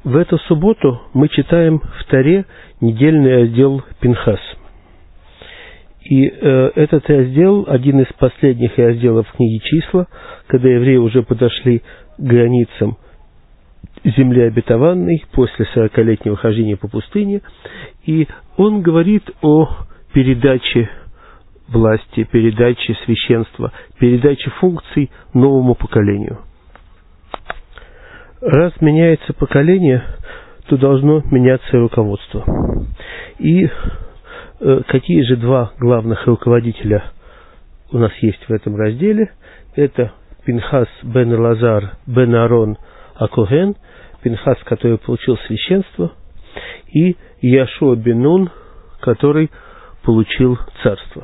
В эту субботу мы читаем в Торе недельный раздел Пинхас. И этот раздел один из последних разделов книги Числа, когда евреи уже подошли к границам земли обетованной после 40-летнего хождения по пустыне. И он говорит о передаче власти, передаче священства, передаче функций новому поколению. Раз меняется поколение, то должно меняться и руководство. И какие же два главных руководителя у нас есть в этом разделе? Это Пинхас бен Элазар бен Аарон а-Коген, Пинхас, который получил священство, и Яшуа бен Нун, который получил царство.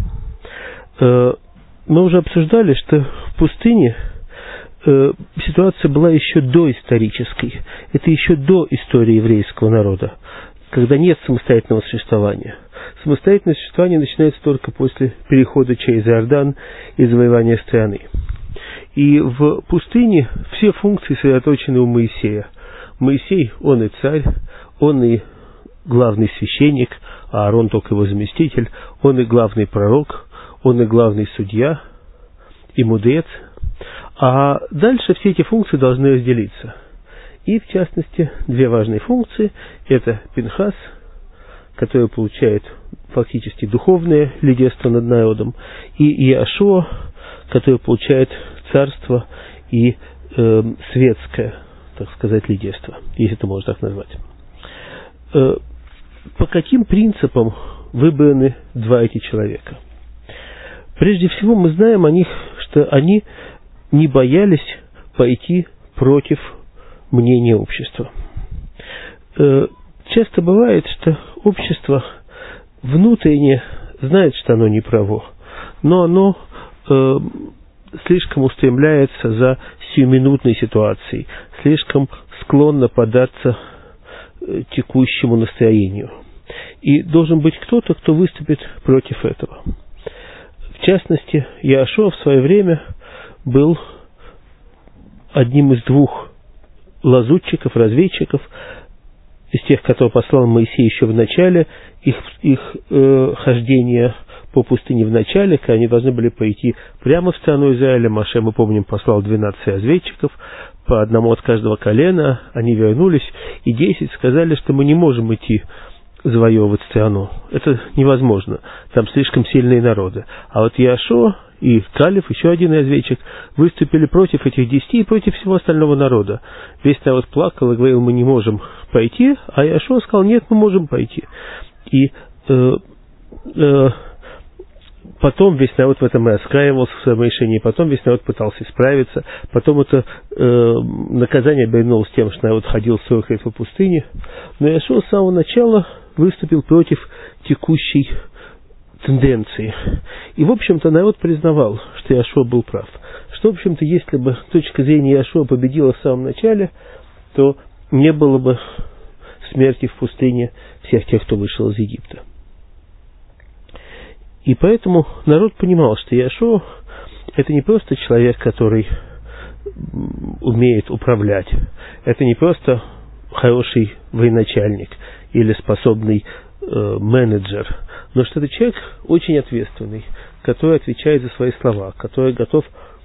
Мы уже обсуждали, что в пустыне ситуация была еще доисторической. Это еще до истории еврейского народа, когда нет самостоятельного существования. Самостоятельное существование начинается только после перехода через Иордан и завоевания страны. И в пустыне все функции сосредоточены у Моисея. Моисей, он и царь, он и главный священник, а Аарон только его заместитель, он и главный пророк, он и главный судья, и мудрец. А дальше все эти функции должны разделиться. И, в частности, две важные функции. Это Пинхас, который получает фактически духовное лидерство над народом, и Яшуа, который получает царство и светское, так сказать, лидерство, если это можно так назвать. По каким принципам выбраны два эти человека? Прежде всего, мы знаем о них, что они не боялись пойти против мнения общества. Часто бывает, что общество внутренне знает, что оно не право, но оно слишком устремляется за сиюминутной ситуацией, слишком склонно поддаться текущему настроению. И должен быть кто-то, кто выступит против этого. В частности, Яшуа в свое время был одним из двух лазутчиков, разведчиков, из тех, которых послал Моисей еще в начале их хождения по пустыне в начале, когда они должны были пойти прямо в страну Израиля. Моше, мы помним, послал 12 разведчиков, по одному от каждого колена. Они вернулись, и 10 сказали, что мы не можем идти завоевывать страну. Это невозможно. Там слишком сильные народы. А вот Яшуа и Калев, еще один разведчик, выступили против этих 10 и против всего остального народа. Весь народ плакал и говорил, мы не можем пойти, а Яшуа сказал, нет, мы можем пойти. И потом весь народ в этом и раскаивался в своем решении, потом весь народ пытался исправиться, потом это наказание обернулось тем, что народ ходил 40 лет по пустыне. Но Яшуа с самого начала выступил против текущей тенденции. И, в общем-то, народ признавал, что Яшуа был прав. Что, в общем-то, если бы точка зрения Яшуа победила в самом начале, то не было бы смерти в пустыне всех тех, кто вышел из Египта. И поэтому народ понимал, что Яшуа – это не просто человек, который умеет управлять, это не просто хороший военачальник или способный менеджер, но что это человек очень ответственный, который отвечает за свои слова, который готов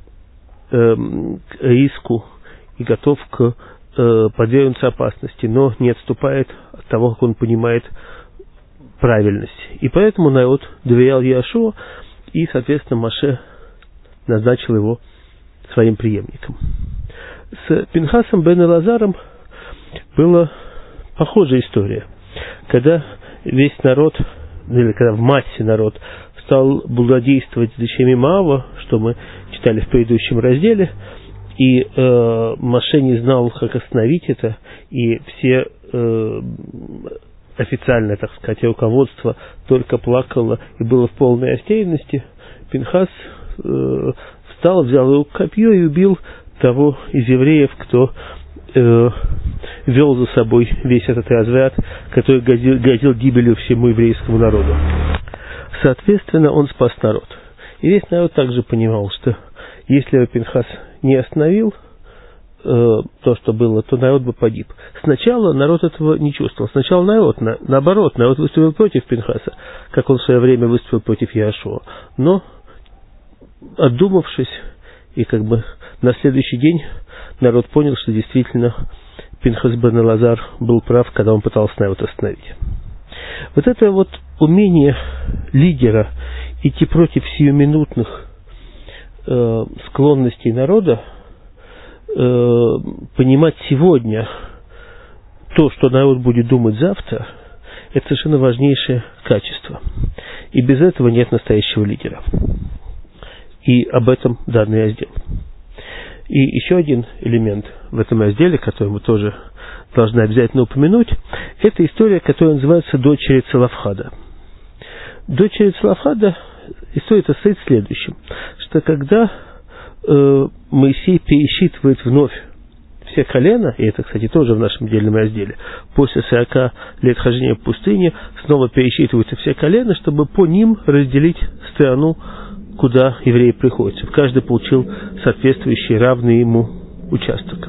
к риску и готов к подвергнуться опасности, но не отступает от того, как он понимает правильность. И поэтому народ доверял Яшуа, и, соответственно, Моше назначил его своим преемником. С Пинхасом бен Элазаром была похожая история. Когда весь народ, или когда в массе народ стал блудодействовать с дочерьми Моава, что мы читали в предыдущем разделе, и Моше не знал, как остановить это, и все официальное, так сказать, руководство только плакало и было в полной растерянности, Пинхас встал, взял в руку копье и убил того из евреев, кто вел за собой весь этот разврат, который грозил гибелью всему еврейскому народу. Соответственно, он спас народ. И весь народ также понимал, что если бы Пинхас не остановил то, что было, то народ бы погиб. Сначала народ этого не чувствовал. Сначала народ, наоборот, народ выступил против Пинхаса, как он в свое время выступил против Яшуа. Но, отдумавшись, и как бы на следующий день народ понял, что действительно Пинхас бен Элазар был прав, когда он пытался народ остановить. Вот это вот умение лидера идти против сиюминутных склонностей народа, понимать сегодня то, что народ будет думать завтра, это совершенно важнейшее качество. И без этого нет настоящего лидера. И об этом данный раздел. И еще один элемент в этом разделе, который мы тоже должны обязательно упомянуть, это история, которая называется «Дочери Целофхада». Дочери Целофхада, история состоит в следующем, что когда Моисей пересчитывает вновь все колена, и это, кстати, тоже в нашем отдельном разделе, после 40 лет хождения в пустыне снова пересчитываются все колена, чтобы по ним разделить страну, куда евреи приходят, чтобы каждый получил соответствующий равный ему участок.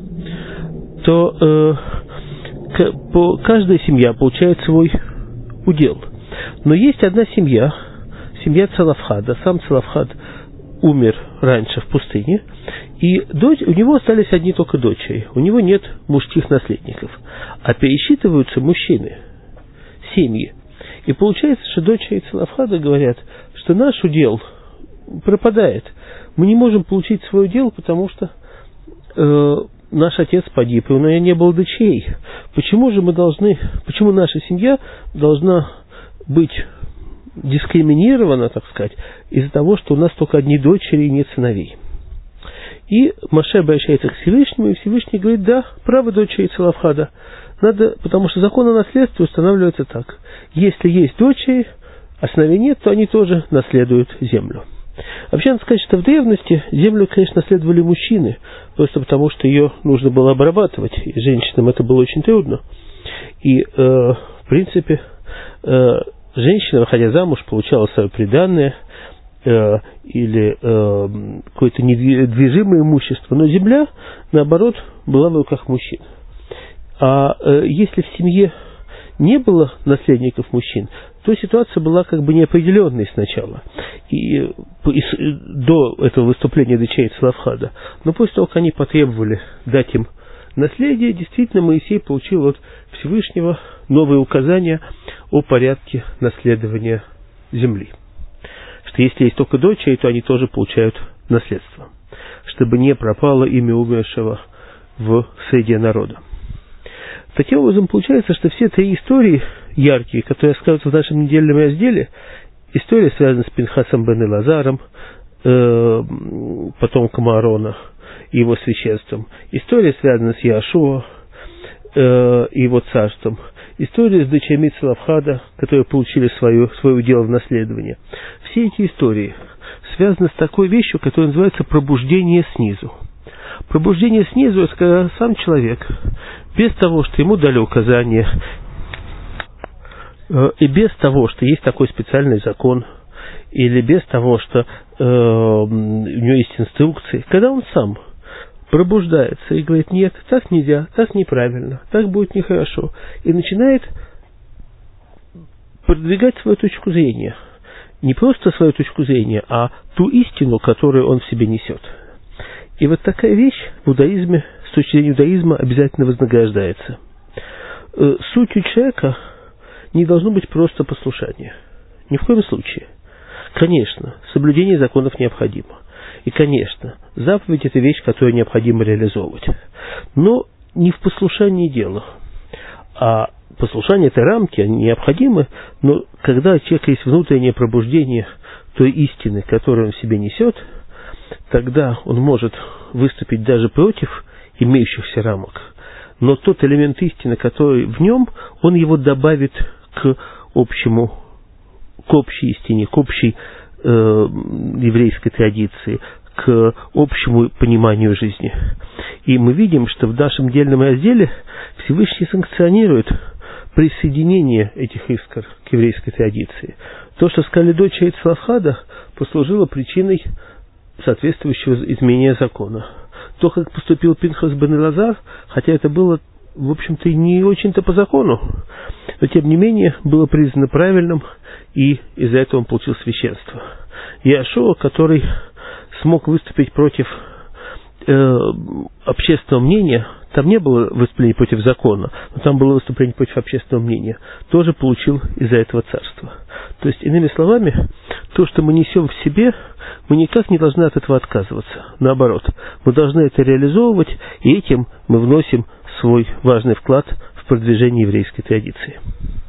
То каждая семья получает свой удел. Но есть одна семья, семья Целофхада. Сам Целофхад умер раньше в пустыне, и у него остались одни только дочери. У него нет мужских наследников. А пересчитываются мужчины, семьи. И получается, что дочери Целофхада говорят, что наш удел пропадает. Мы не можем получить свой удел, потому что наш отец погиб, и у меня не было дочерей. Почему наша семья должна быть дискриминирована, так сказать, из-за того, что у нас только одни дочери и нет сыновей? И Моше обращается к Всевышнему, и Всевышний говорит: да, право дочери Целофхада. Надо, потому что закон о наследстве устанавливается так. Если есть дочери, а сыновей нет, то они тоже наследуют землю. Вообще, надо сказать, что в древности землю, конечно, наследовали мужчины, просто потому что ее нужно было обрабатывать, и женщинам это было очень трудно. И, в принципе, женщина, выходя замуж, получала свое приданное или какое-то недвижимое имущество, но земля, наоборот, была в руках мужчин. А если в семье не было наследников мужчин, то ситуация была как бы неопределенной сначала, и до этого выступления дочерей Целофхада. Но после того, как они потребовали дать им наследие, действительно Моисей получил от Всевышнего новые указания о порядке наследования земли. Что если есть только дочери, то они тоже получают наследство, чтобы не пропало имя умершего в среде народа. Таким образом, получается, что все три истории яркие, которые рассказываются в нашем недельном разделе, история связана с Пинхасом бен Элазаром, потомком Аарона и его священством, история связана с Яшуа и его царством, история с дочерьми Целофхада, которые получили свое удел в наследование. Все эти истории связаны с такой вещью, которая называется пробуждение снизу. Пробуждение снизу – это когда сам человек, без того, что ему дали указания, и без того, что есть такой специальный закон, или без того, что у него есть инструкции, когда он сам пробуждается и говорит: нет, так нельзя, так неправильно, так будет нехорошо, и начинает продвигать свою точку зрения. Не просто свою точку зрения, а ту истину, которую он в себе несет. И вот такая вещь в иудаизме, с точки зрения иудаизма, обязательно вознаграждается. Сутью человека не должно быть просто послушание. Ни в коем случае. Конечно, соблюдение законов необходимо. И, конечно, заповедь – это вещь, которую необходимо реализовывать. Но не в послушании дело. А послушание – это рамки, они необходимы, но когда у человека есть внутреннее пробуждение той истины, которую он в себе несет, тогда он может выступить даже против имеющихся рамок. Но тот элемент истины, который в нем, он его добавит к общей истине, к общей еврейской традиции, к общему пониманию жизни. И мы видим, что в нашем дельном разделе Всевышний санкционирует присоединение этих искр к еврейской традиции. То, что сказали дочери Целофхада, послужило причиной соответствующего изменения закона. то, как поступил Пинхас бен Элазар, хотя это было, в общем-то, и не очень-то по закону, но, тем не менее, было признано правильным, и из-за этого он получил священство. Иошуа, который смог выступить против общественного мнения, там не было выступления против закона, но там было выступление против общественного мнения, тоже получил из-за этого царство. То есть, иными словами, то, что мы несем в себе, мы никак не должны от этого отказываться. Наоборот, мы должны это реализовывать, и этим мы вносим свой важный вклад в продвижение еврейской традиции.